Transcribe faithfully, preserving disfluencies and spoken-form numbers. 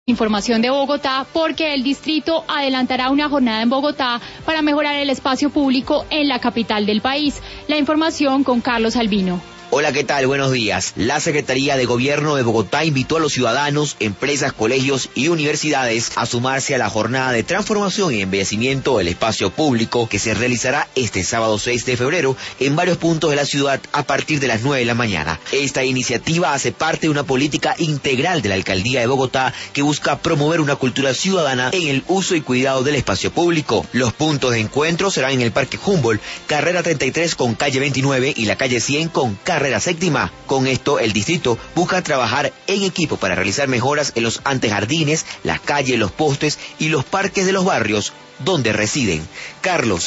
Información de Bogotá, porque el distrito adelantará una jornada en Bogotá para mejorar el espacio público en la capital del país. La información con Carlos Albino. Hola, ¿qué tal? Buenos días. La Secretaría de Gobierno de Bogotá invitó a los ciudadanos, empresas, colegios y universidades a sumarse a la jornada de transformación y embellecimiento del espacio público que se realizará este sábado seis de febrero en varios puntos de la ciudad a partir de las nueve de la mañana. Esta iniciativa hace parte de una política integral de la Alcaldía de Bogotá que busca promover una cultura ciudadana en el uso y cuidado del espacio público. Los puntos de encuentro serán en el Parque Humboldt, carrera treinta y tres con calle veintinueve y la calle cien con carrera Carrera séptima. Con esto, el distrito busca trabajar en equipo para realizar mejoras en los antejardines, las calles, los postes y los parques de los barrios donde residen. Carlos